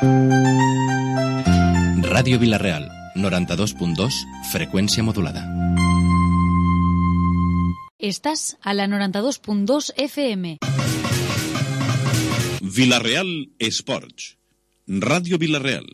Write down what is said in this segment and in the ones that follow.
Ràdio Vila-real, 92.2, freqüència modulada. Estás a la 92.2 FM. Vila-real Esports. Ràdio Vila-real.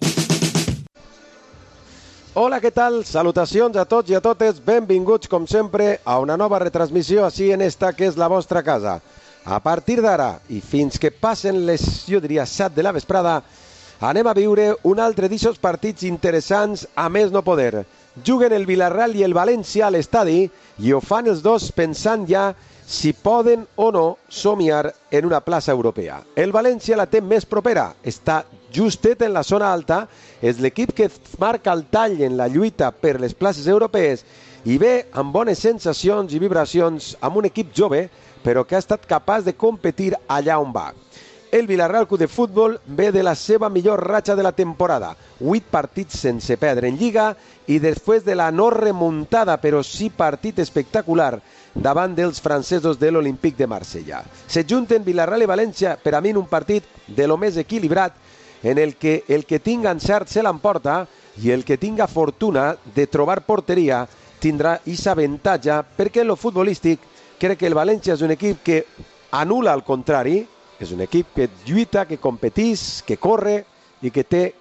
Hola, què tal? Salutacions a tots i a totes. Benvinguts, com sempre, a una nova retransmissió així en esta que és la vostra casa. A partir d'ara i fins que passen les, jo diria, 7 de la vesprada, anem a viure un altre d'aquests partits interessants a més no poder. Juguen el Villarreal i el València a l'estadi i ho fan els dos pensant ja si poden o no somiar en una plaça europea. El València la té més propera, està justet en la zona alta, és l'equip que marca el tall en la lluita per les places europees i ve amb bones sensacions i vibracions amb un equip jove, però que ha estat capaç de competir allà on va. El Villarreal Club de Futbol ve de la seva millor ratxa de la temporada, 8 partits sense perdre en Lliga i després de la no remuntada però sí partit espectacular davant dels francesos de l'Olímpic de Marsella. Se junten Villarreal i València per a mi en un partit de lo més equilibrat en el que tinga encert se l'emporta i el que tinga fortuna de trobar porteria tindrà aquesta avantatge, perquè en lo futbolístic crec que el València és un equip que anul·la al contrari, és un equip que lluita, que competís, que corre i que té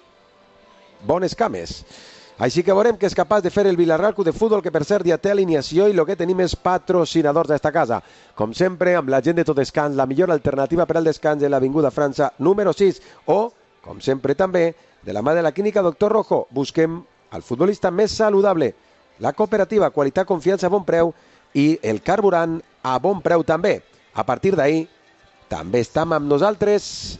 bones cames. Així que veurem que és capaç de fer el Villarreal Club de Futbol, que per cert ja té alineació i el que tenim és patrocinadors d'esta casa. Com sempre, amb la gent de Tot Descans, la millor alternativa per al descans en l'Avinguda França número 6 o, com sempre també, de la mà de la clínica Doctor Rojo, busquem el futbolista més saludable, la cooperativa, qualitat, confiança, bon preu i el carburant a bon preu també. A partir d'ahir, també estem amb nosaltres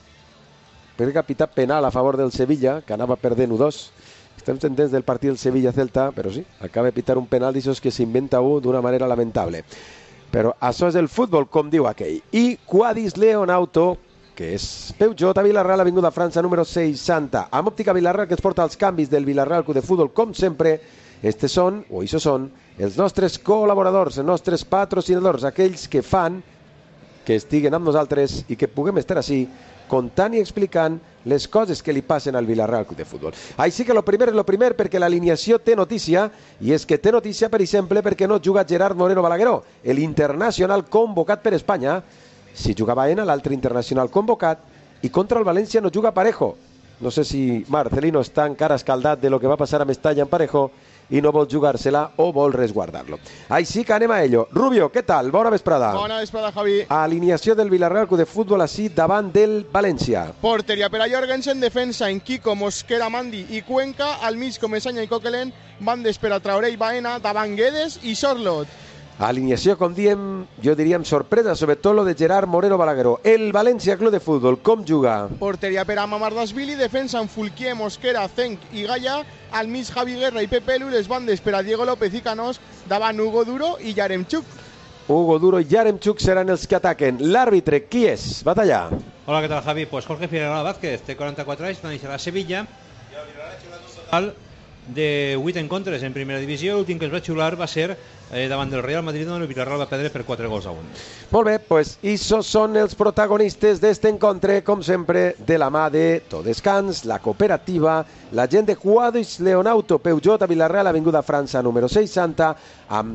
per capitar penal a favor del Sevilla, que anava perdent 1-2. Estem pendents del partit del Sevilla-Celta, però sí, acaba de pitar un penal d'aixòs que s'inventa d'una manera lamentable. Però això és el futbol, com diu aquell. I Quadis Leonauto, que és Peugeot a Villarreal, Avinguda França, número 60. Amb Òptica Villarreal, que ens porta els canvis del Villarreal Club de Futbol, com sempre. Estos són, o això són, els nostres col·laboradors, els nostres patrocinadors, aquells que fan que estiguen amb nosaltres i que puguem estar així contant i explicant les coses que li passen al Villarreal Club de Futbol. Així que lo primer és lo primer, perquè l'alineació té notícia, i és que té notícia, per exemple, perquè no juga Gerard Moreno Balagueró, l'internacional convocat per Espanya. Si jugava Baena, l'altre internacional convocat, i contra el València no juga Parejo. No sé si Marcelino està encara escaldat de lo que va passar a Mestalla en Parejo i no vol jugar-se-la o vol resguardar-lo. Així que anem a ello. Rubio, què tal? Bona vesprada. Bona vesprada, Javi. Alineació del Villarreal Club de Futbol així davant del València. Porteria per a Jorgensen, defensa en Kiko, Mosquera, Mandi i Cuenca, al mig Comesaña i Coquelin, bandes per a Traoré i Baena, davant Guedes i Sorlot. Alineació, com diem, jo diria amb sorpresa, sobretot lo de Gerard Moreno Balagueró. El València Club de Futbol, com juga? Porteria per a Mamardashvili, defensa en Fulquier, Mosquera, Zenc i Gaia, al mig Javi Guerra i Pepe Lu, les bandes per a Diego López i Canós, davant Hugo Duro i Yaremchuk. Hugo Duro i Yaremchuk seran els que ataquen. L'àrbitre, qui és? Batalla. Hola, ¿qué tal, Javi? Pues Jorge Figueroa Vázquez, té 44 anys, va néixer a Sevilla, i el Villarreal ha xulat un total de 8 encontres en primera divisió. L'últim que es va xular va ser davant del Real Madrid, on el Villarreal va perdre per 4-1. Molt bé, pues esos són els protagonistes d'este encontre, com sempre, de la mà de Tot Descans, la cooperativa, la gent de Quadis Leonauto, Peugeot a Villarreal, Avinguda França, número 60, amb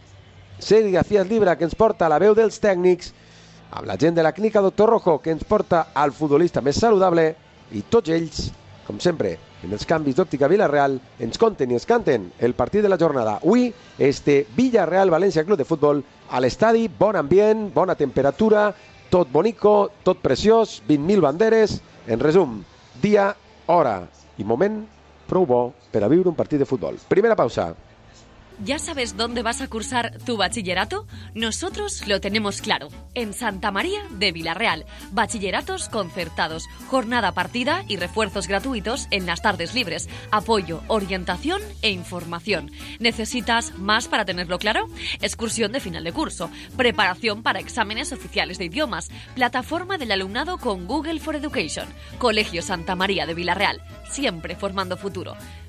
Sergi García Libra, que ens porta la veu dels tècnics, amb la gent de la clínica Doctor Rojo, que ens porta al futbolista més saludable, i tots ells, com sempre, en els canvis d'Òptica Villarreal, ens conten i ens canten el partit de la jornada. Avui, este Villarreal-València Club de Futbol a l'estadi, bon ambient, bona temperatura, tot bonico, tot preciós, 20.000 banderes. En resum, dia, hora i moment prou bo per a viure un partit de futbol. Primera pausa. ¿Ya sabes dónde vas a cursar tu bachillerato? Nosotros lo tenemos claro. En Santa María de Villarreal. Bachilleratos concertados, jornada partida y refuerzos gratuitos en las tardes libres. Apoyo, orientación e información. ¿Necesitas más para tenerlo claro? Excursión de final de curso. Preparación para exámenes oficiales de idiomas. Plataforma del alumnado con Google for Education. Colegio Santa María de Villarreal. Siempre formando futuro.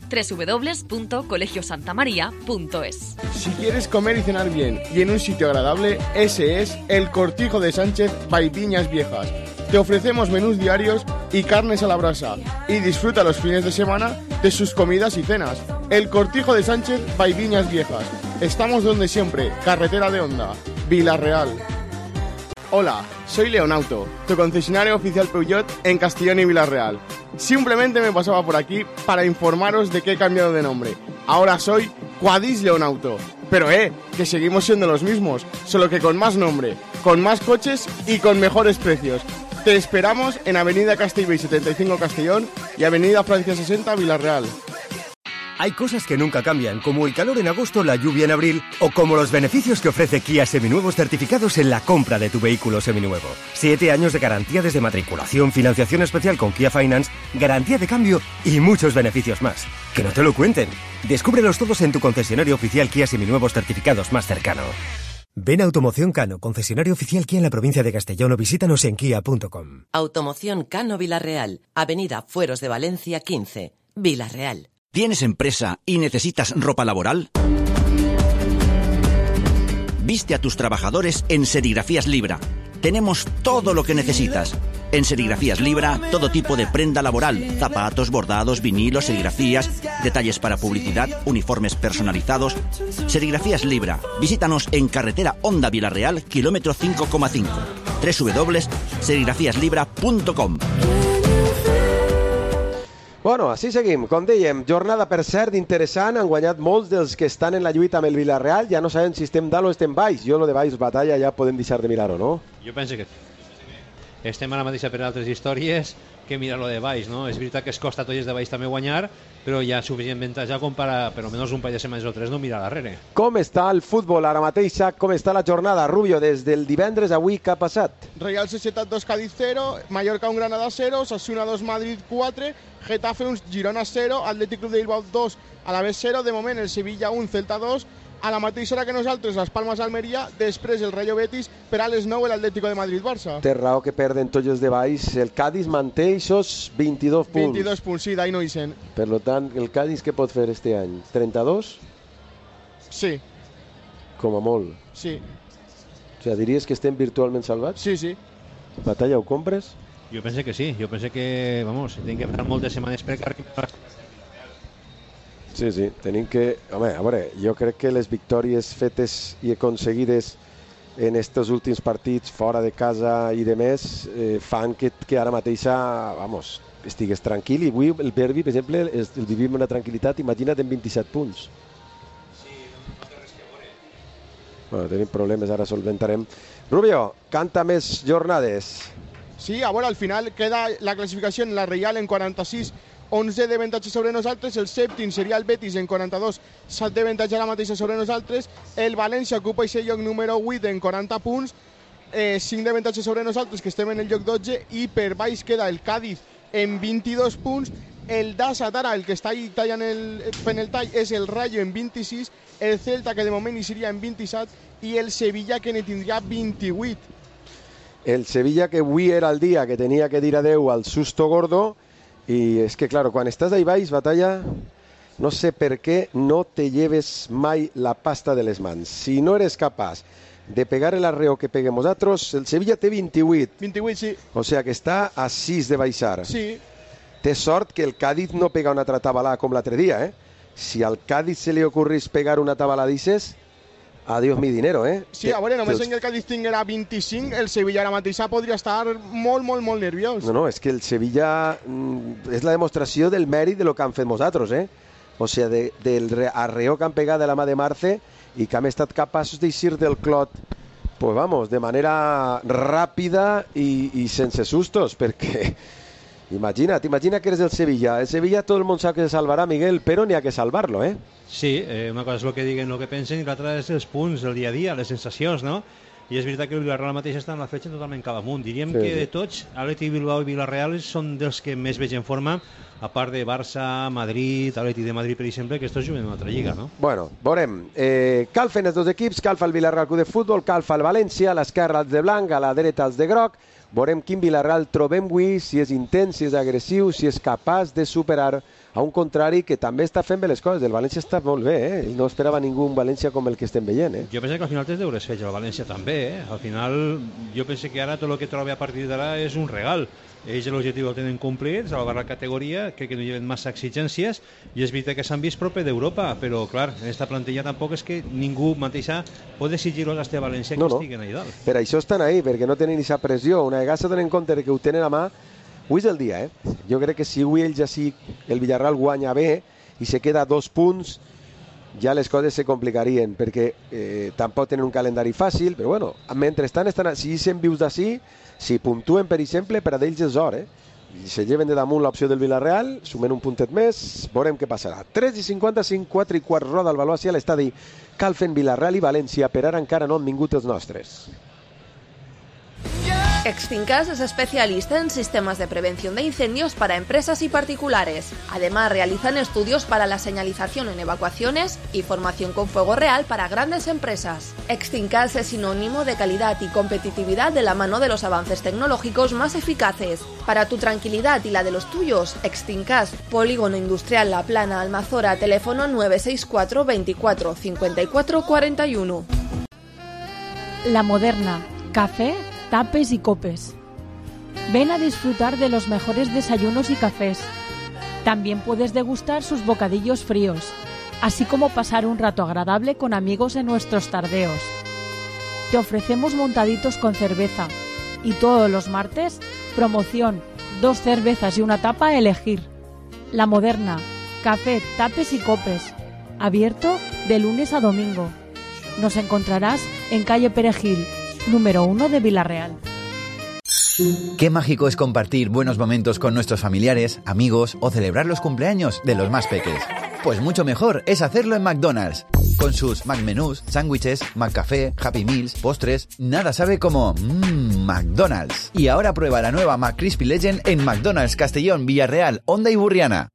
www.colegiosantamaria.es. Si quieres comer y cenar bien y en un sitio agradable, ese es el Cortijo de Sánchez by Viñas Viejas. Te ofrecemos menús diarios y carnes a la brasa y disfruta los fines de semana de sus comidas y cenas. El Cortijo de Sánchez by Viñas Viejas. Estamos donde siempre, carretera de Honda, Vila-real. Hola, soy Leonauto, tu concesionario oficial Peugeot en Castellón y Vila-real. Simplemente me pasaba por aquí para informaros de que he cambiado de nombre. Ahora soy Quadis Leonauto. Pero que seguimos siendo los mismos, solo que con más nombre, con más coches y con mejores precios. Te esperamos en Avenida Castellbell 75 Castellón y Avenida Francia 60 Vila-real. Hay cosas que nunca cambian, como el calor en agosto, la lluvia en abril, o como los beneficios que ofrece Kia Seminuevos certificados en la compra de tu vehículo seminuevo. 7 años de garantía desde matriculación, financiación especial con Kia Finance, garantía de cambio y muchos beneficios más. Que no te lo cuenten. Descúbrelos todos en tu concesionario oficial Kia Seminuevos certificados más cercano. Ven a Automoción Cano, concesionario oficial Kia en la provincia de Castellón, o visítanos en kia.com. Automoción Cano Vila-real, Avenida Fueros de Valencia 15, Vila-real. ¿Tienes empresa y necesitas ropa laboral? Viste a tus trabajadores en Serigrafías Libra. Tenemos todo lo que necesitas. En Serigrafías Libra, todo tipo de prenda laboral, zapatos, bordados, vinilos, serigrafías, detalles para publicidad, uniformes personalizados. Serigrafías Libra. Visítanos en carretera Honda Vila-real, kilómetro 5,5. www.serigrafiaslibra.com. Bueno, així seguim. Com dèiem, jornada, per cert, interessant. Han guanyat molts dels que estan en la lluita amb el Villarreal. Ja no sabem si estem dalt o estem baix. Jo, lo de baix, batalla, ja podem deixar de mirar-ho, no? Jo penso que estem ara mateix per altres històries que mirar-lo de baix, no? És veritat que es costa a tots de baix també guanyar, però hi ha suficient avantatge com per, per almenys un parell de setmanes o tres, no mirar darrere. Com està el futbol ara mateix? Com està la jornada, Rubio, des del divendres avui, què ha passat? Real Societat 2, Cádiz 0, Mallorca 1, Granada 0, Osasuna 2, Madrid 4, Getafe 1, Girona 0, Atlètic Club de Bilbao 2, Alavés 0, de moment el Sevilla 1, Celta 2, a la mateixa hora que nosaltres, Las Palmas Almeria, després el Rayo Betis, per a les 9 l'Atlético de Madrid-Barça. Té raó que perden tots els de baix. El Cádiz manté aquests 22 punts. 22 punts, sí, d'ahir no hi sent. Per tant, el Cádiz què pot fer este any? 32? Sí. Com a molt. Sí. O sigui, diries que estem virtualment salvats? Sí, sí. Batalla, ho compres? Jo penso que sí, jo penso que, vamos, tenim que fer moltes setmanes per arribar. Sí, sí, tenim que... Home, a veure, jo crec que les victòries fetes i aconseguides en estos últims partits fora de casa i de més fan que ara mateixa, vamos, estigues tranquil. I avui el derbi, per exemple, el vivim amb una tranquil·litat. Imagina't en 27 punts. Sí, no té res que veure. Bueno, tenim problemes, ara solventarem. Rubio, canta més jornades. Sí, a veure, al final queda la classificació en la Reial en 46, 11 d'avantatge sobre nosaltres, el sèptim seria el Betis en 42, 7 d'avantatge ara mateix sobre nosaltres, el València ocupa aquest lloc número 8 en 40 punts, 5 d'avantatge sobre nosaltres, que estem en el lloc 12, i per baix queda el Cádiz en 22 punts, el Dassat ara, el que està ahí tallant fent el tall, és el Rayo en 26, el Celta, que de moment hi seria en 27, i el Sevilla, que ne tindria 28. El Sevilla, que avui era el dia que tenia que dir adeu al susto gordo. I és que, claro, quan estàs ahí baix, Batalla, no sé per què no te lleves mai la pasta de les mans. Si no eres capaç de pegar el arreo que peguem nosaltres, el Sevilla té 28. 28, sí. O sea que està a 6 de baixar. Sí. Té sort que el Cádiz no pega una altra tabalà com l'altre dia, eh? Si al Cádiz se li ocorrís pegar una tabalà d'ixes, adiós mi dinero, eh? Sí, a veure, només en el Cádiz tinguera 25, el Sevilla ara mateixa podria estar molt, molt, molt nerviós. No, és que el Sevilla és la demostració del mèrit de lo que han fet nosaltres, eh? O sigui, del arreo que han pegat de la mà de Marce i que hem estat capaços d'eixir del clot, pues vamos, de manera ràpida i sense sustos, perquè imagina que eres el Sevilla. El Sevilla tot el món sap que se salvarà, Miguel, però n'hi ha que salvar-lo, eh? Sí, una cosa és el que diguen, el que pensen, i l'altra és els punts, el dia a dia, les sensacions, no? I és veritat que el Villarreal mateix està en la fletxa totalment cap amunt. Diríem que de tots, Atlètic Bilbao i Villarreal són dels que més veig en forma, a part de Barça, Madrid, Atlètic de Madrid, per exemple, que estos juguen en una altra lliga, no? Bueno, veurem. Calfen els dos equips, calfa el Villarreal Club de Futbol, calfa el València, a l'esquerra els de blanc, a la dreta els de groc. Veurem quin Villarreal trobem avui, si és intens, si és agressiu, si és capaç de superar a un contrari que també està fent bé les coses. El València està molt bé, i no esperava ningú un València com el que estem veient. Jo penso que al final tens deures fets al València també. Al final jo penso que ara tot el que trobi a partir d'ara és un regal. Ells l'objectiu el tenen complit, salvar la categoria, crec que no lleven massa exigències, i és veritat que s'han vist proper d'Europa, però clar, en aquesta plantilla tampoc és que ningú mateixa pot exigir-los a este València que estiguen allà dalt. Per això estan ahí, perquè no tenen aquesta pressió. Una vegada se donen compte que ho tenen a mà, avui és el dia, Jo crec que si avui ells així, el Villarreal guanya bé i se queda 2 punts, ja les coses se complicarien, perquè tampoc tenen un calendari fàcil, però bueno, mentrestant estan, si se'n vius d'ací, si puntuen, per exemple, per a d'ells és or, I se lleven de damunt l'opció del Villarreal, sumen un puntet més, veurem què passarà. 3:55, 4:15, roda el Baló a l'estadi Calfen, Villarreal i València, per ara encara no han vingut els nostres. Extincas es especialista en sistemas de prevención de incendios para empresas y particulares. Además, realizan estudios para la señalización en evacuaciones y formación con fuego real para grandes empresas. Extincas es sinónimo de calidad y competitividad de la mano de los avances tecnológicos más eficaces. Para tu tranquilidad y la de los tuyos, Extincas, Polígono Industrial La Plana, Almazora, teléfono 964 24 54 41. La Moderna, café, tapes y copes. Ven a disfrutar de los mejores desayunos y cafés. También puedes degustar sus bocadillos fríos, así como pasar un rato agradable con amigos en nuestros tardeos. Te ofrecemos montaditos con cerveza y todos los martes, promoción, 2 cervezas y una tapa a elegir. La Moderna, café, tapes y copes. Abierto de lunes a domingo. Nos encontrarás en calle Perejil, número 1 de Villarreal. Qué mágico es compartir buenos momentos con nuestros familiares, amigos o celebrar los cumpleaños de los más peques. Pues mucho mejor es hacerlo en McDonald's. Con sus McMenús, sándwiches, McCafé, Happy Meals, postres, nada sabe como McDonald's. Y ahora prueba la nueva McCrispy Legend en McDonald's Castellón, Villarreal, Honda y Burriana.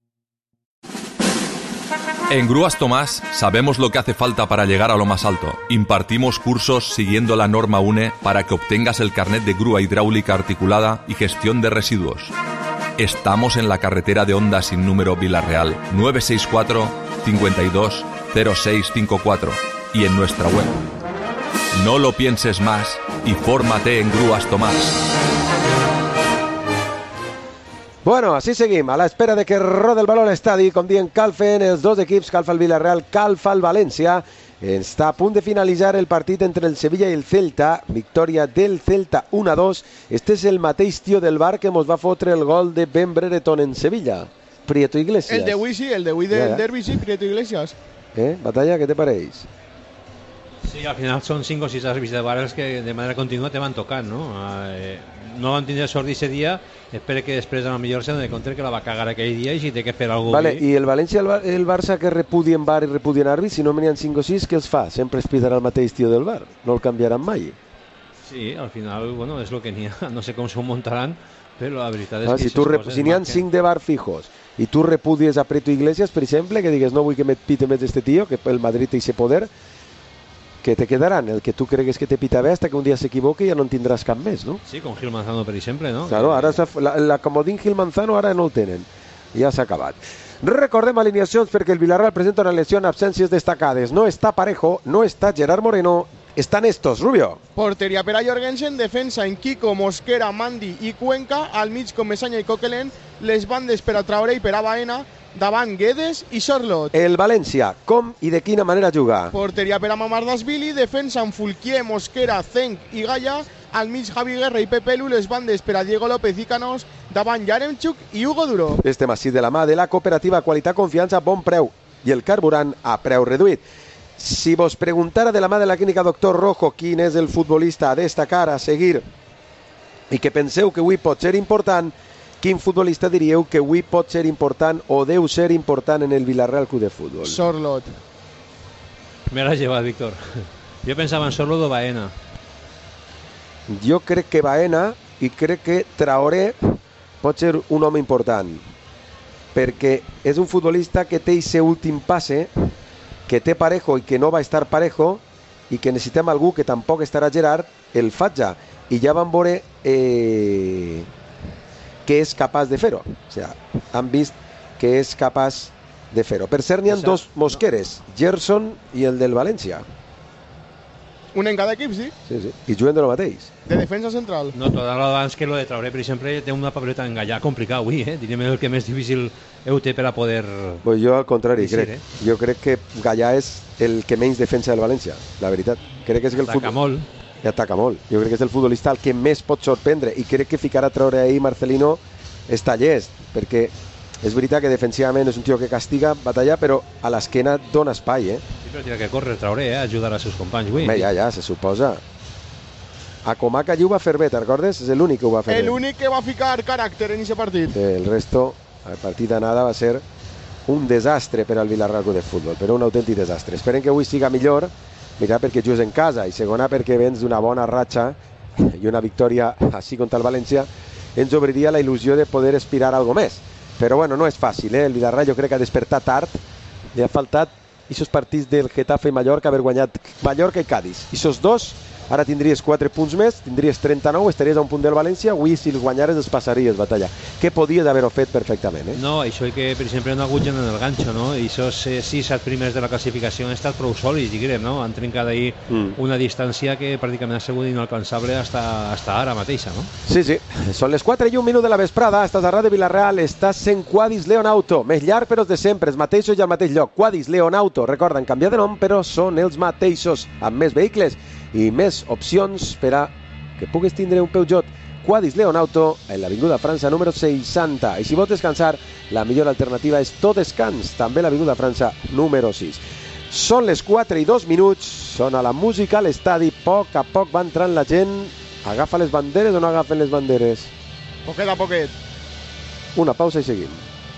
En Grúas Tomás sabemos lo que hace falta para llegar a lo más alto. Impartimos cursos siguiendo la norma UNE para que obtengas el carnet de grúa hidráulica articulada y gestión de residuos. Estamos en la carretera de Honda sin número Villarreal, 964 52 0654 y en nuestra web. No lo pienses más y fórmate en Grúas Tomás. Bueno, así seguim, a la espera de que rode el baló a l'estadi, com dient Calfen, els dos equips, Calfa el Villarreal, Calfa el València. Està a punt de finalitzar el partit entre el Sevilla i el Celta, victòria del Celta 1-2. Este és el mateix tio del Bar que mos va fotre el gol de Ben Brereton en Sevilla, Prieto Iglesias. El de Wii sí, el de Wii del derbi sí, Prieto Iglesias. Batalla, què te pareix? Sí, al final són 5 o 6 àrbits de bar els que de manera contínua te van tocant, no? No van tindre sort d'aquest dia, espero que després a la millor se doni compte que la va cagar aquell dia i si té que fer alguna cosa. Vale, i el València i el Barça que repudien bar i repudien àrbits, si no n'hi ha 5 o 6, què els fa? Sempre es pidarà el mateix tio del bar, no el canviaran mai. Sí, al final, bueno, és el que n'hi ha, no sé com s'ho muntaran, però la veritat és que si n'hi ha 5 de bar fijos i tu repudies a Prieto Iglesias, per exemple, que digues no vull que me pite més este tio, que el Madrid té ese poder, que te quedaran, el que tu cregues que te pita bé hasta que un dia s'equivoqui i ja no en tindràs cap més, no? Sí, con Gil Manzano, per exemple, no? Claro, ara la comodín Gil Manzano ara no el tenen, ja s'ha acabat. Recordem alineacions perquè el Villarreal presenta una lesió en absències destacades. No està Parejo, no està Gerard Moreno, estan estos, Rubio. Porteria per a Jorgensen, defensa en Kiko, Mosquera, Mandi i Cuenca, al mig com Messanya i Coquelin, les bandes per a Traoré i per a Baena, davant Guedes i Sorlot. El València, com i de quina manera juga? Porteria per a Mamardashvili, defensa amb Fulquier, Mosquera, Zenc i Gaya, al mig Javi Guerra i Pepe Lu, les bandes per a Diego López i Canós, davant Yaremchuk i Hugo Duro. Estem així de la mà de la cooperativa Qualitat Confiança, bon preu i el carburant a preu reduït. Si vos preguntara de la mà de la clínica Doctor Rojo quin és el futbolista a destacar, a seguir i que penseu que avui pot ser important, quin futbolista diríeu que avui pot ser important o deu ser important en el Villarreal Club de Futbol? Sorlot. Me l'has llevat, Víctor. Jo pensava en Sorlot o Baena. Jo crec que Baena i crec que Traoré pot ser un home important, perquè és un futbolista que té ese últim passe, que té Parejo i que no va estar Parejo, i que necessitem algú que tampoc estarà Gerard, el fatja, i ja van veure que és capaç de fer-ho. O sigui, han vist que és capaç de fer-ho. Per cert, n'hi ha dos mosqueres, Gerson i el del València. Un en cada equip, sí? Sí. I juguen de lo mateix. De defensa central. No, tot abans que lo de Traoré, per exemple, té una papeleta engallada complicat avui, diríem el que més difícil té per a poder... Pues jo al contrari, crec. Jo crec que Gallà és el que menys defensa del València, la veritat. Crec que és el ataca molt. I ataca molt. Jo crec que és el futbolista el que més pot sorprendre i crec que ficar a Traoré ahir Marcelino està llest, perquè és veritat que defensivament és un tio que castiga, batalla, però a l'esquena dona espai, Sí, però tira que córrer Traoré, ajudar als seus companys, avui. Ja, se suposa. A Comaca allí ho va fer bé, te'n recordes? És l'únic que ho va fer bé. L'únic que va ficar caràcter en aquest partit. El resto, el partit d'anada va ser un desastre per al Villarreal Club de Futbol, però un autèntic desastre. Esperem que avui siga millor, mira, perquè jugues en casa, i segona perquè vens d'una bona ratxa i una victòria així contra el València ens obriria la il·lusió de poder aspirar a algo més. Però bueno, no és fàcil, El Villarreal jo crec que ha despertat tard, li ha faltat aquests partits del Getafe i Mallorca, haver guanyat Mallorca i Cádiz. I aquests dos, ara tindries 4 punts més, tindries 39, estaries a un punt del València, avui si els guanyares els passaries batalla, que podies haver-ho fet perfectament. No, això que per exemple no ha hagut gent en el ganxo, no? I aquests 6-7 primers de la classificació han estat prou sòlids, diguem, no? Han trencat ahir una distància que pràcticament ha sigut inalcançable hasta ara mateixa, no? Sí, són les 4:01 de la vesprada, estàs a Ràdio Vilareal, estàs en Quadis Leon Auto, més llarg però els de sempre, els mateixos i al mateix lloc. Quadis Leon Auto, recorda, han canviat de nom però són els mateixos, amb més vehicles i més opcions per a que puguis tindre un Peugeot. Quadis Leon Auto, en l'Avinguda França número 60. I si vols descansar, la millor alternativa és Tot Descans, també l'Avinguda França número 6. Són les 4:02, sona la música a l'estadi, a poc va entrant la gent. Agafa les banderes o no agafen les banderes? Poquet a poquet. Una pausa i seguim.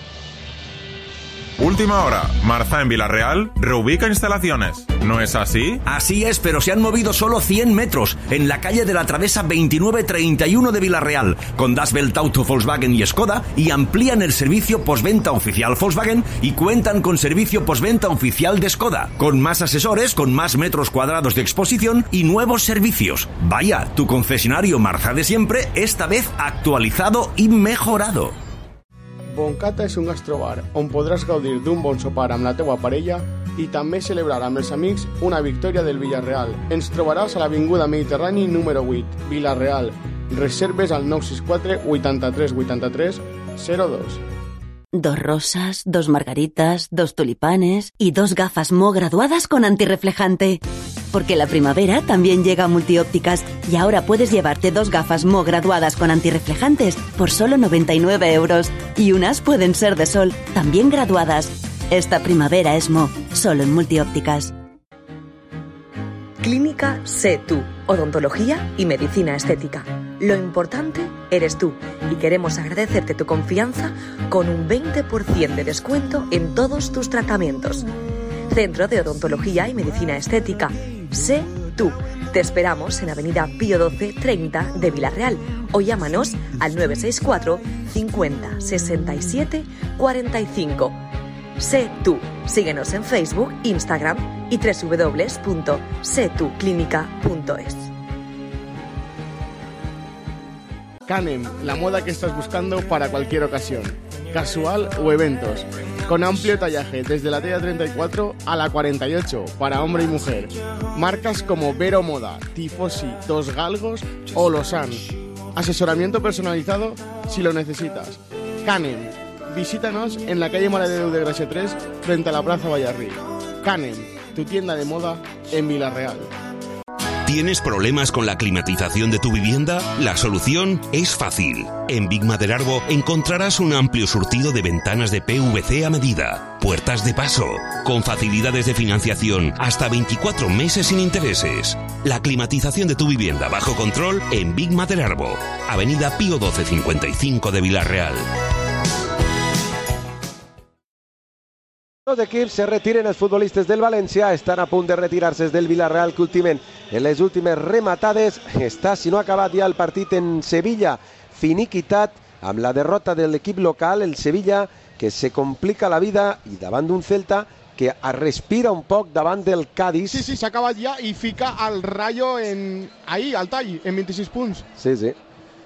Última hora. Marza en Villarreal reubica instalaciones. ¿No es así? Así es, pero se han movido solo 100 metros en la calle de la Travesa 2931 de Villarreal, con Das Welt Auto Volkswagen y Skoda, y amplían el servicio postventa oficial Volkswagen y cuentan con servicio postventa oficial de Skoda, con más asesores, con más metros cuadrados de exposición y nuevos servicios. Vaya, tu concesionario Marza de siempre, esta vez actualizado y mejorado. Boncata és un gastrobar on podràs gaudir d'un bon sopar amb la teua parella i també celebrar amb els amics una victòria del Villarreal. Ens trobaràs a l'Avinguda Mediterrani número 8, Villarreal. Reserves al 964 83 83 02. 2 rosas, 2 margaritas, 2 tulipanes y 2 gafas Mo graduadas con antirreflejante. Porque la primavera también llega a Multiópticas y ahora puedes llevarte 2 gafas Mo graduadas con antirreflejantes por solo 99 euros. Y unas pueden ser de sol, también graduadas. Esta primavera es Mo, solo en Multiópticas. Clínica Sé Tú, odontología y medicina estética. Lo importante eres tú y queremos agradecerte tu confianza con un 20% de descuento en todos tus tratamientos. Centro de Odontología y Medicina Estética. Sé Tú. Te esperamos en Avenida Pío 12 30 de Villarreal o llámanos al 964 50 67 45. Sé Tú. Síguenos en Facebook, Instagram y www.setuclinica.es. Canem, la moda que estás buscando para cualquier ocasión, casual o eventos, con amplio tallaje desde la talla 34 a la 48 para hombre y mujer. Marcas como Vero Moda, Tifosi, Dos Galgos o Lausanne. Asesoramiento personalizado si lo necesitas. Canem, visítanos en la calle Mare de Déu de Gràcia 3 frente a la Plaza Vallarrí. Canem, tu tienda de moda en Villarreal. ¿Tienes problemas con la climatización de tu vivienda? La solución es fácil. En Big Maderarbo encontrarás un amplio surtido de ventanas de PVC a medida, puertas de paso, con facilidades de financiación hasta 24 meses sin intereses. La climatización de tu vivienda bajo control en Big Maderarbo, Avenida Pío 12 55 de Villarreal. Los equips se retiren, els futbolistes del València estan a punt de retirar-se del Villarreal, que últimament en les últimes rematades està, si no ha acabat ja el partit en Sevilla, finiquitat amb la derrota de l'equip local, el Sevilla, que se complica la vida i davant d'un Celta que respira un poc davant del Cádiz. Sí, s'ha acabat ja i fica al Rayo ahí, al tall, en 26 punts. Sí.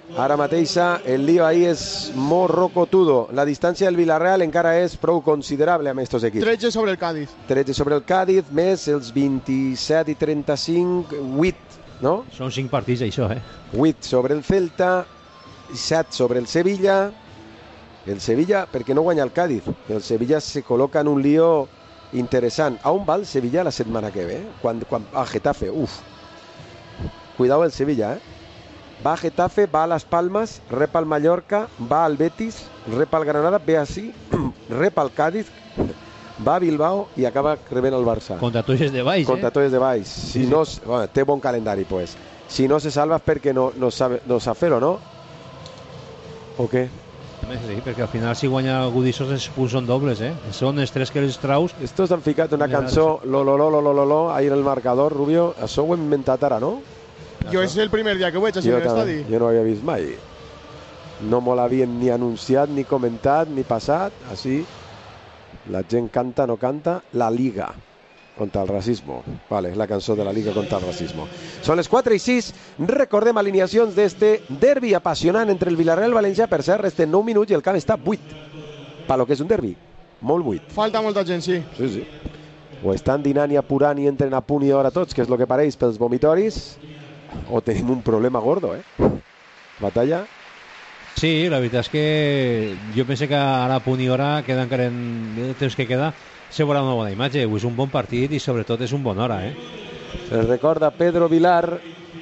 Ara mateix el lío ahí és molt rocotudo. La distància del Villarreal encara és prou considerable amb estos equips. 13 sobre el Cádiz. 13 sobre el Cádiz, més els 27 i 35, 8, no? Són 5 partits, això, 8 sobre el Celta, 7 sobre el Sevilla. El Sevilla, perquè no guanya el Cádiz. El Sevilla se col·loca en un lío interessant. A on va el Sevilla la setmana que ve? Quan a Getafe, Cuidado el Sevilla, Va a Getafe, va a Las Palmas, rep al Mallorca, va al Betis, rep al Granada, ve així, rep al Cádiz, va a Bilbao i acaba rebent el Barça. Contra Tolles de Baix, Contra Tolles de Baix. Si no, bueno, té bon calendari, pues. Si no se salva és perquè no sap fer-ho, no? O què? Sí, perquè al final si guanya algú d'aixòs els punts són dobles, Són els 3 que els traus. Estos han ficat una cançó, lo, ahí en el marcador, Rubio. Això ho hem inventat ara, no? Jo és el primer dia que ho veig així en l'estadi. Jo no ho havia vist mai. No me l'havien ni anunciat, ni comentat, ni passat. Així, la gent canta, no canta. La Liga contra el racismo. Vale, és la cançó de la Liga contra el racismo. Són les 4:06. Recordem alineacions d'este derbi apassionant entre el Villarreal i el València. Per cert, resten 9 minuts i el camp està buit. Per lo que és un derbi. Molt buit. Falta molta gent, sí. Sí. O estan dinant i apurant i entren a punt i hora tots, que és el que pareix pels vomitoris, o tenim un problema gordo, Batalla? Sí, la veritat és que jo penso que ara a punt i hora queda encara el temps que queda, se veurà una bona imatge. És un bon partit i sobretot és un bon hora, Se recorda Pedro Vilar,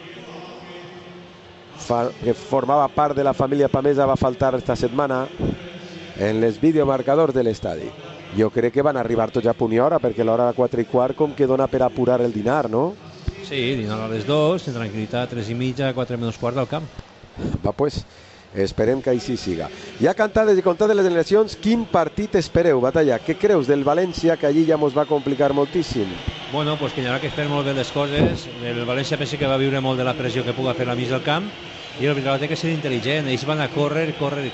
que formava part de la família Pamesa, va faltar esta setmana en les videomarcadors de l'estadi. Jo crec que van arribar tots a punt i hora, perquè l'hora de 4:15 com que dona per apurar el dinar, no? Sí, dinar a les 2, en tranquil·litat, 3:30, 4:15 al camp. Va, pues, esperem que així siga. Ja cantades i contades les eleccions, quin partit espereu, Batalla? Què creus del València, que allí ja mos va complicar moltíssim? Bueno, pues que hi haurà que fer molt bé les coses. El València pensa que va viure molt de la pressió que pugui fer la mig del camp, i el Villarreal té que ser intel·ligent. Ells van a córrer.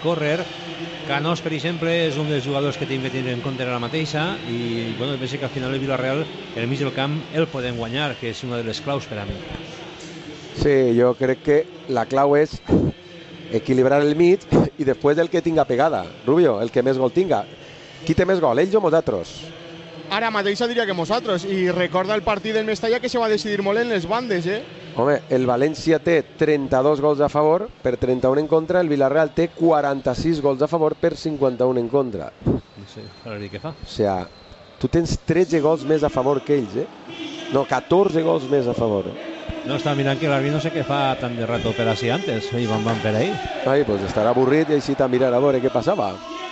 Canós, per exemple, és un dels jugadors que tenim que tenir en compte ara mateixa, i bueno, penso que al final el Villarreal, el mig del camp, el podem guanyar, que és una de les claus per a mi. Sí, jo crec que la clau és equilibrar el mig i després el que tinga pegada. Rubio, el que més gol tinga. Qui té més gol, ells o nosaltres? Ara mateix diria que nosaltres, i recorda el partit del Mestalla que se va decidir molt en les bandes, Home, el València té 32 gols a favor per 31 en contra, el Villarreal té 46 gols a favor per 51 en contra. No sé, ara dir què fa. O sigui, tu tens 13 gols més a favor que ells, No, 14 gols més a favor. No, estava mirant que l'àrbitre no sé què fa tant de rato per així antes, i van per ahí. Ai, pues estarà avorrit i així t'ha mirat a veure què passava.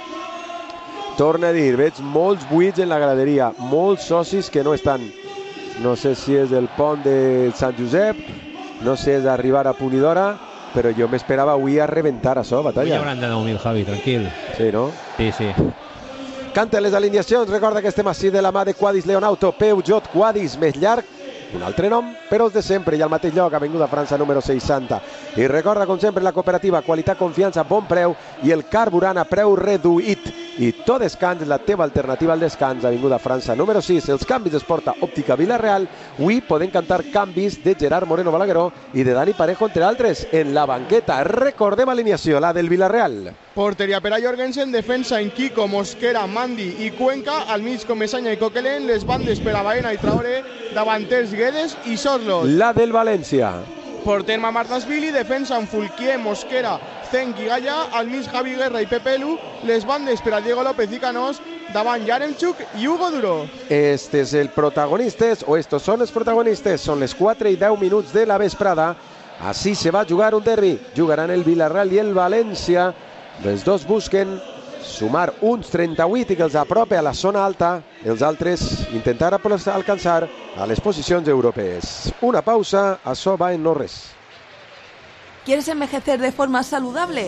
Torna a dir, veig molts buits en la graderia, molts socis que no estan. No sé si és el pont de Sant Josep, no sé si és arribar a punt i d'hora, però jo m'esperava avui a rebentar això, Batalla. Avui hauran de 9.000, Javi, tranquil. Sí, no? Sí. Canta les alineacions, recorda que estem així de la mà de Quadis Leonauto, Peugeot Quadis, més llarg, un altre nom, però els de sempre, i al mateix lloc, Avinguda França número 60. I recorda, com sempre, la cooperativa, qualitat, confiança, bon preu, i el carburant a preu reduït. I tot descans, la teva alternativa al descans, Avinguda França número 6. Els canvis es porta Òptica Villarreal. Avui podem cantar canvis de Gerard Moreno Balagueró i de Dani Parejo, entre altres, en la banqueta. Recordem alineació, la del Villarreal. Porteria per a Jorgensen, defensa en Kiko, Mosquera, Mandi i Cuenca, al mig Comesaña i Coquelin, les bandes per a Baena i Traoré, davanters Guedes i Sorlos. La del València. Porter Mamardashvili, defensa en Fulquier, Mosquera, Zenc i Gaya, al mig Javi Guerra i Pepe Lu, les bandes per a Diego López i Canós, davant Yaremchuk i Hugo Duro. Este es el protagonistes, o estos son els protagonistes, són les 4:10 de la vesprada. Així se va a jugar un derbi. Jugaran el Villarreal i el València. Els dos busquen sumar uns 38 i que els apropi a la zona alta, els altres intentar alcançar a les posicions europees. Una pausa, això va en no res. ¿Quieres envejecer de forma saludable?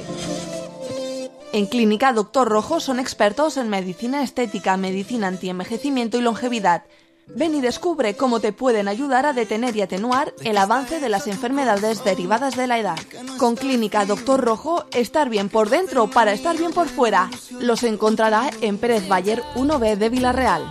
En Clínica Doctor Rojo son expertos en medicina estética, medicina antienvejecimiento y longevidad. Ven y descubre cómo te pueden ayudar a detener y atenuar el avance de las enfermedades derivadas de la edad. Con Clínica Doctor Rojo, estar bien por dentro para estar bien por fuera. Los encontrará en Pérez Bayer 1B de Villarreal.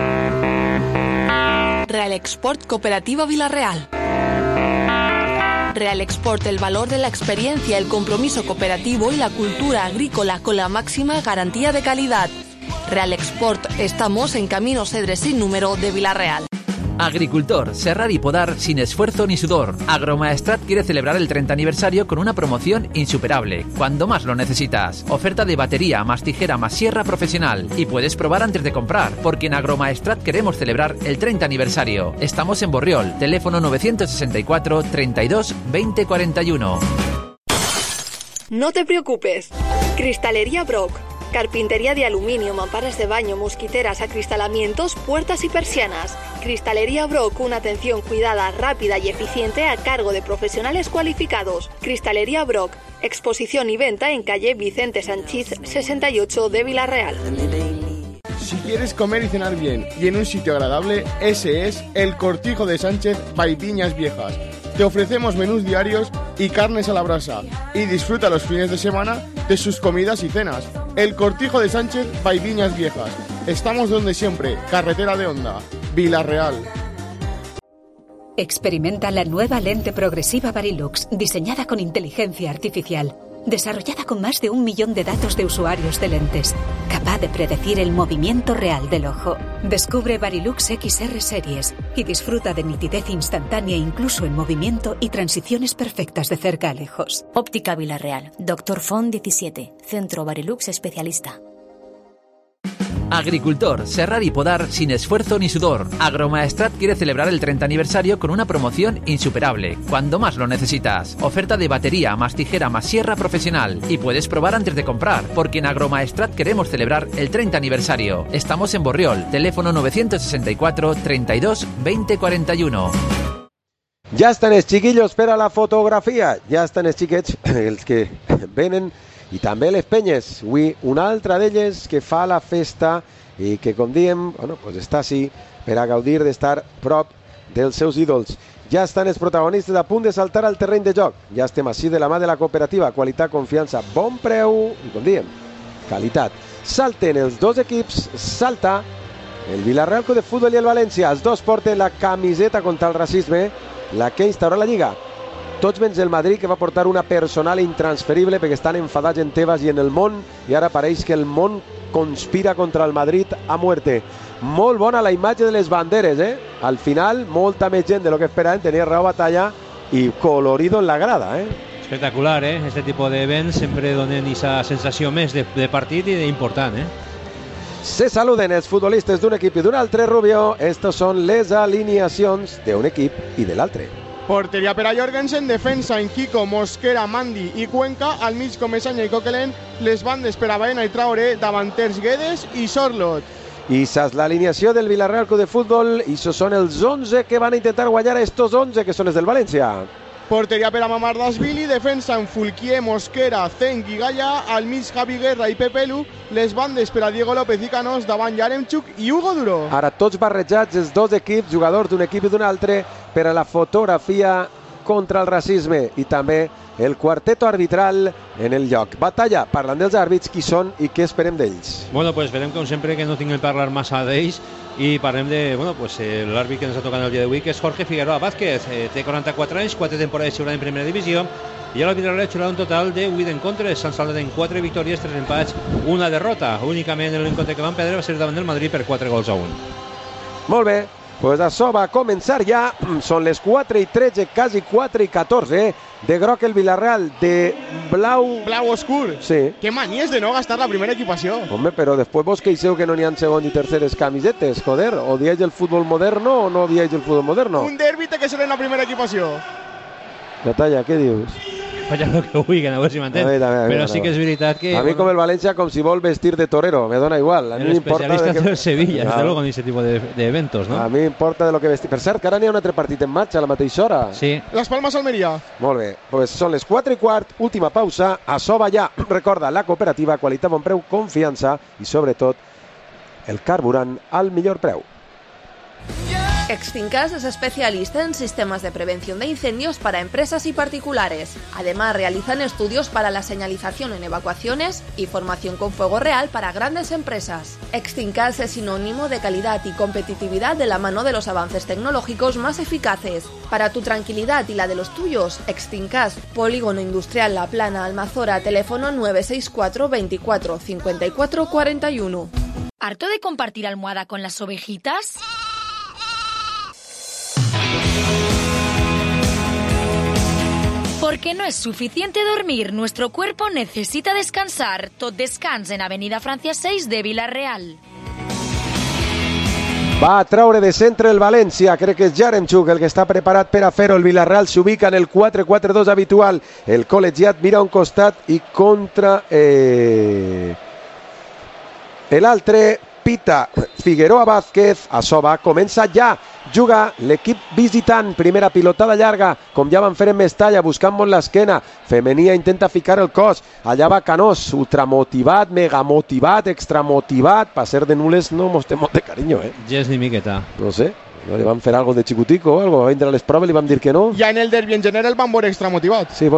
Real Export Cooperativa Villarreal. Real Export, el valor de la experiencia, el compromiso cooperativo y la cultura agrícola con la máxima garantía de calidad. Real Export, estamos en Camino Cedre sin número de Vila-real. Agricultor, serrar y podar sin esfuerzo ni sudor. Agromaestrat quiere celebrar el 30 aniversario con una promoción insuperable, cuando más lo necesitas. Oferta de batería más tijera más sierra profesional. Y puedes probar antes de comprar, porque en Agromaestrat queremos celebrar el 30 aniversario. Estamos en Borriol, teléfono 964 32 20 41. No te preocupes. Cristalería Brock. Carpintería de aluminio, mamparas de baño, mosquiteras, acristalamientos, puertas y persianas. Cristalería Brock, una atención cuidada, rápida y eficiente a cargo de profesionales cualificados. Cristalería Brock, exposición y venta en calle Vicente Sanchís 68 de Vila-real. Si quieres comer y cenar bien y en un sitio agradable, ese es El Cortijo de Sánchez by Viñas Viejas. Te ofrecemos menús diarios y carnes a la brasa. Y disfruta los fines de semana de sus comidas y cenas. El Cortijo de Sánchez by Viñas Viejas. Estamos donde siempre, carretera de Honda, Vila-real. Experimenta la nueva lente progresiva Varilux, diseñada con inteligencia artificial, desarrollada con más de 1 millón de datos de usuarios de lentes, capaz de predecir el movimiento real del ojo. Descubre Varilux XR Series y disfruta de nitidez instantánea incluso en movimiento y transiciones perfectas de cerca a lejos. Óptica Vila-real, Dr. Font 17, Centro Varilux Especialista. Agricultor, serrar y podar sin esfuerzo ni sudor. Agromaestrat quiere celebrar el 30 aniversario con una promoción insuperable, cuando más lo necesitas. Oferta de batería más tijera más sierra profesional. Y puedes probar antes de comprar, porque en Agromaestrat queremos celebrar el 30 aniversario. Estamos en Borriol, teléfono 964 32 20 41. Ja estan els chiquillos per a la fotografia, ja estan els xiquets, els que venen, i també les penyes. Avui una altra d'elles que fa la festa i que, com diem, bueno, pues està així per a gaudir d'estar prop dels seus ídols. Ja estan els protagonistes a punt de saltar al terreny de joc. Ja estem així de la mà de la cooperativa. Qualitat, confiança, bon preu i, com diem, qualitat. Salten els dos equips, salta el Vila-real Club de Futbol i el València. Els dos porten la camiseta contra el racisme, la que instaurà la Lliga. Tots menys el Madrid, que va portar una personal intransferible perquè estan enfadats en Tebas i en el món, i ara pareix que el món conspira contra el Madrid a muerte. Molt bona la imatge de les banderes, Al final, molta més gent de lo que esperaven, tenia raó Batalla i colorido en la grada, Espectacular, Este tipo de events sempre donen esa sensació més de partit i d'important, Se saluden els futbolistes d'un equip i d'un altre, Rubio. Estos són les alineacions d'un equip i de l'altre. Porteria per a Jorgensen, defensa en Kiko, Mosquera, Mandi i Cuenca, al mig Comesaña i Coquelin, les bandes per a Baena i Traoré, davanters Guedes i Sorlot. I saps l'alineació del Vila-real Club de Futbol, i això són els 11 que van a intentar guanyar a estos 11 que són els del València. Porteria per a Mamardashvili, defensa en Fulquier, Mosquera, Zeng i Gaya, al mig Javi Guerra i Pepelu, les bandes per a Diego López i Canós, davant Yaremchuk i Hugo Duro. Ara tots barrejats, els dos equips, jugadors d'un equip i d'un altre, per a la fotografia contra el racisme, i també el quarteto arbitral en el lloc. Batalla, parlant dels àrbits, qui són i què esperem d'ells? Bueno, pues esperem, com sempre, que no tinguem parlar massa d'ells i parlem de, bueno, pues l'àrbit que ens ha tocat el dia d'avui, que és Jorge Figueroa Vázquez. Té 44 anys, 4 temporades xiulades en primera divisió, i a la Vila-real ha xiulat un total de 8 encontres. S'han saldat en 4 victòries, 3 empats, una derrota. Únicament l'encontre que van perdre va ser davant del Madrid per 4-1. Molt bé, pues això va començar ja. Són les 4:13, quasi 4:14, de groc el Vila-real, de blau... Blau oscur. Sí. Que manies de no gastar la primera equipació. Hombre, però després vos queixeu que no n'hi ha segon i terceres camisetes, joder. ¿Odiáis el fútbol moderno o no odiáis el fútbol moderno? Un derbi té que ser en la primera equipació. Batalla, què dius? Vaya lo que vulguin, a veure si m'entén. Però sí que és veritat que... A mi com el València, com si vol vestir de torero, me dona igual. A mi especialista del Sevilla, desde luego, en ese tipo de eventos, ¿no? A mi importa de lo que vestir. Per cert, que ara n'hi ha un altre partit en marxa a la mateixa hora. Sí. Las Palmas Almeria. Molt bé, pues són les 4:15, última pausa, a Soba ja. Recorda, la cooperativa, qualitat, bon preu, confiança i sobretot el carburant al millor preu. Extincas es especialista en sistemas de prevención de incendios para empresas y particulares. Además, realizan estudios para la señalización en evacuaciones y formación con fuego real para grandes empresas. Extincas es sinónimo de calidad y competitividad de la mano de los avances tecnológicos más eficaces. Para tu tranquilidad y la de los tuyos, Extincas, Polígono Industrial La Plana, Almazora, teléfono 964 24 54 41. ¿Harto de compartir almohada con las ovejitas? Porque no es suficiente dormir, nuestro cuerpo necesita descansar. Tot descans en Avenida Francia 6 de Vila-real. Va a traure de centre el València, crec que és Yaremchuk el que està preparat per a fer-ho. El Villarreal s'ubica en el 4-4-2 habitual. El col·legiat mira a un costat i contra l'altre pita Figueroa Vázquez. Això va, comença ja. Juga l'equip visitant, primera pilotada llarga, com ja van fer en Mestalla, buscant molt l'esquena. Femenia intenta ficar el cos, allà va Canós, ultramotivat, megamotivat, extramotivat. Per ser de nules no mos té molt de carinyo, Gens ni miqueta. No sé, no li van fer algo de xicutico o algo, va vindre a les proves i li vam dir que no. Ja en el derbi en general van veure extramotivat. Sí,